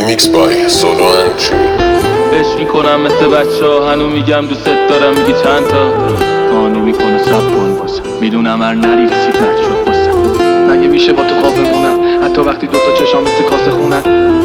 ریمیکس بای سولوانچی. عشق میکنم مثل بچه ها، هنو میگم دوست دارم، میگی چند تا قانون میکنه سب کن باسم، میدونم هر نری رسید مرد شد باسم. مگه میشه با تو خواب بمونم حتی وقتی دوتا چشام مثل کاسه خونن؟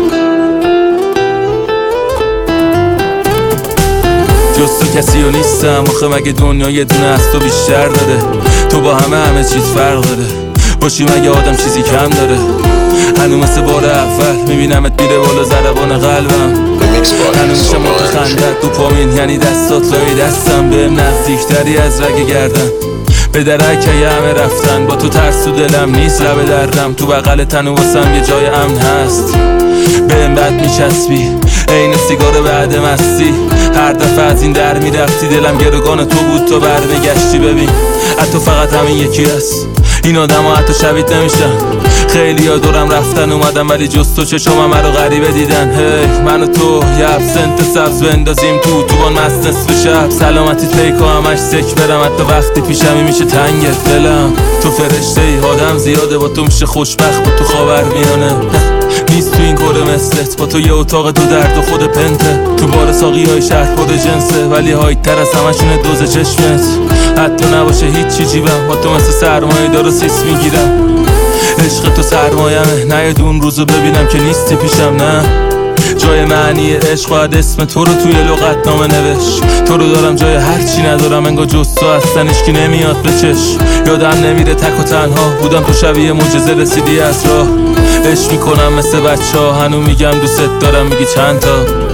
جز تو کسی رو نیستم آخه، مگه دنیا یه دونه از تو بیشتر داره؟ تو با همه چیز فرق داره، باشی مگه آدم چیزی کم داره؟ هنو مثل بار اول میبینمت میره بالا ضربان قلبم، هنو میشه متخندت تو پامین، یعنی دستات لای دستم، بهم نزدیکتری از رگ گردن. به درکه همه رفتن، با تو ترس تو دلم نیست، لب دردم تو بغل تنو واسم یه جای امن هست. بهم بد میچسبی عین سیگار بعد مستی، هر دفعه از این در میرفتی دلم گروگان تو بود، تو برمیگشتی. ببین حتی فقط همین یکی هست، این آدم ها حتی شبیت نمیشن. خیلی ها دورم رفتن اومدم ولی جز تو چشم همه رو غریبه دیدن. هی من و تو یه ابسنت سبز بندازیم تو بان مست نصف شب، سلامتی پیکو همش سک برم، حتی وقتی پیشمی میشه تنگت دلم. تو فرشته ای آدم زیاده، با تو میشه خوشبخت، با تو خاور میانه نیست تو این کره مثلت، با تو یه اتاق دو درد و خود پنته، تو بار ساقی های شهر خود جنسه ولی هایت تر از همشونه دوز چشمت. حتی نباشه هیچی جیبم، با تو مثل سرمایه دار سیس میگیرم. عشق تو سرمایمه، نه یه دون روزو ببینم که نیستی پیشم، نه جای معنی عشق باید اسم تو رو توی لغت نامه نوشت. تو رو دارم جای هرچی ندارم، انگار جز تو هستن اشکی نمیاد به چشم. یادم نمیره تک و تنها بودم، تو شبیه معجزه رسیدی از راه. عشق میکنم مثل بچه ها، هنو میگم دوست دارم، میگی چند تا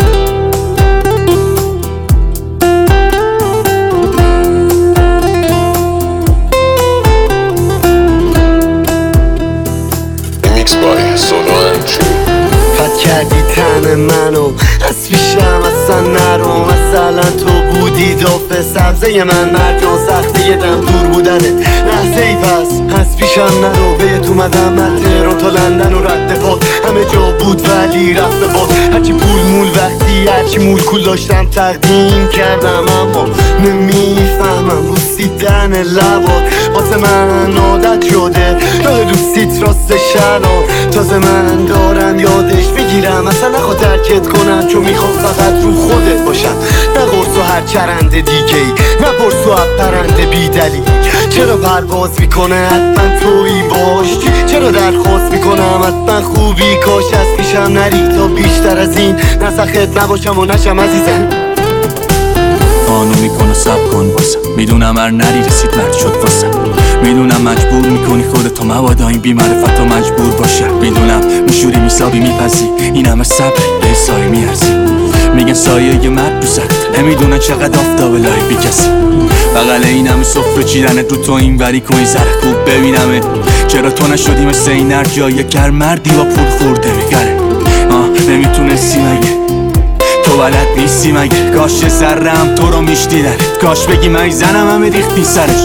ریمیکس بای سولوانچی. خط کردی تن منو از پیشم اصلا نرو، مثلا تو بودی داف سبزه من، مرجان سخته یه دم دور بودنه لحظه ای، پس از پیشم نرو. بهت اومدم من تهران تا لندن و رد پاد، همه جا بود ولی رفت به باد. هرچی پول مول وقتی هرچی مول کول داشتم تقدیم کردم، اما نمیفهمم بوسیدن لبات واسه من عادت شده، راه دوستیت راست شران تازه من دارم یادش بگیرم. اصلا نخواد درکت کنم چون میخوام فقط رو خودت باشم، نه قرص و هر چرند دیگه ای، نه پرس و پرنده بی دلیل. چرا پرواز میکنه حتما تویی باش، چرا درخواست میکنم حتما خوبی کاش از پیشم نری تا بیشتر از این نسخت نباشم و نشم عزیزم. قانون میکنه سب کن باسم، میدونم هر نری رسید مرد شد واسم. میدونم مجبور میکنی خودتو مبادا این بی‌معرفت مجبور باشه. میدونم میشوری میسابی میپذی این همه صبری به سایه میارزی. میگن سایه یه مرد دوست، نمیدونن چقدر آفتاب لای بی کسی. بغل این همه سفره چیدن رو تو این وری کنی زره خوب ببینمه. چرا تو نشدی مثل این هر جایه گر مردی با پول خورده میگره. نمیتونستی مگه تو بلد نیستی مگه؟ کاش سرم تو رو میشدیدنت، کاش بگی من زنم همه ریختی سرش.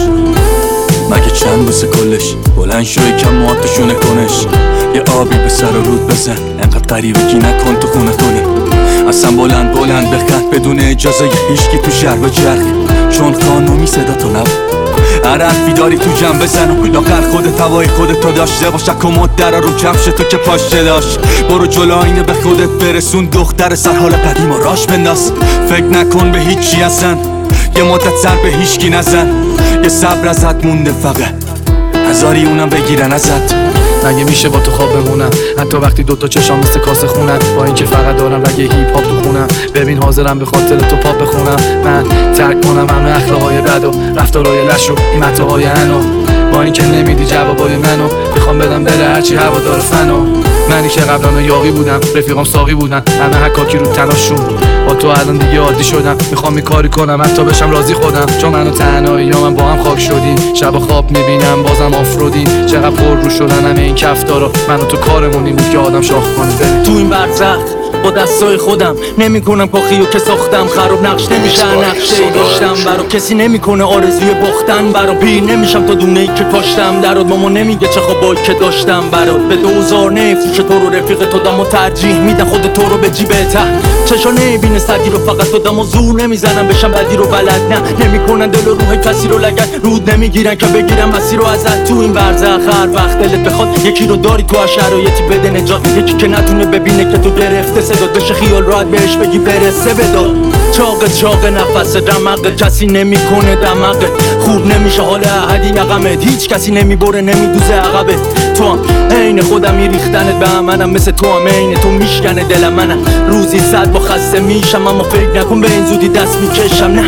مگه چند بسه کلش بلند شوی کم مواتشونه کنش، یه آبی به سر و رود بزن انقدر قریبگی نکن تو خونه کنی. اصلا بلند بخند بدون اجازه هیچکی تو شهر و جرخ، چون قانونی صدا تو نبود. هر حرفی داری تو جمع بزن و لاغر خودت هوای خودتو داشته باش. کمد درا رو کفش تو که پاشه داشت، برو جلو آینه به خودت برسون، دختر سر حال قدیم و راش بنداز. فکر نکن به هیچی اصلا، یه مدت سر به هیچکی نزن، یه صبر ازت مونده فقط هزاری اونم بگیرن ازت. مگه میشه با تو خواب بمونم حتی وقتی دوتا چشام مثل کاسه خونن، با اینکه فقط دارم رگ هیپ هاپ تو خونم. ببین حاضرم به خاطر تو پاپ بخونم، من ترک کنم همه اخلاقهای بد و رفتارهای لش و این متاهای انو، با اینکه نمیدی جوابای منو میخوام بدم بره هرچی هوادار فنو. منی که قبلا یاقی بودم رفیقام ساقی بودن، همه حکاکی رو تناشون، با تو الان دیگه عادی شدم. میخوام این کاری کنم حتی بشم راضی خودم، چون منو تنهایی یا من با هم خاک شدیم. شب خواب میبینم بازم آفرودی، چقدر پر رو شدن همه این کفتارا. منو تو کارمون این بود که آدم شاخ کنه. تو این برزخ با دستای خودم نمیکنم پاخیو که ساختم، خراب نقش نمیشه نقشه داشتم برا کسی نمیکنه آرزوی باختن برا. پیر نمیشم تا دونه ای که کاشتم درات، ماما نمیگه چه خوابایی که داشتم برات. به 2000 نفروش تو رو رفیق تو دم و ترجیح میدن خود تو رو به جیبه ته. چشا نمیبینه سدی رو فقط تو دم و زور نمیزنم بشم بدی رو بلد، نه نمیکنن دل و روح کسی رو لگن، رود نمیگیرن که بگیرن مسیر رو ازت. تو این برزخ هر وقت دلت بخواد یکی رو داری تو هر شرایطی بده نجات، یکی که نتونه ببینه که تو گرفته صداد بشه خیال راحت بهش بگی برسه بداد. چاق نفس رمقه کسی نمیکنه دمقه، خوب نمیشه حال احدی یقمت، هیچ کسی نمیبره نمیدوزه عقبه. تو هم عین خودمی ریختنت به منم، مثل تو هم عین تو میشکنه دل منم. روزی 100 با خسته میشم اما فکر نکن به این زودی دست میکشم. نه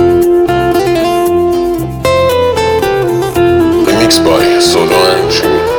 Remix by Solo and Jimmy.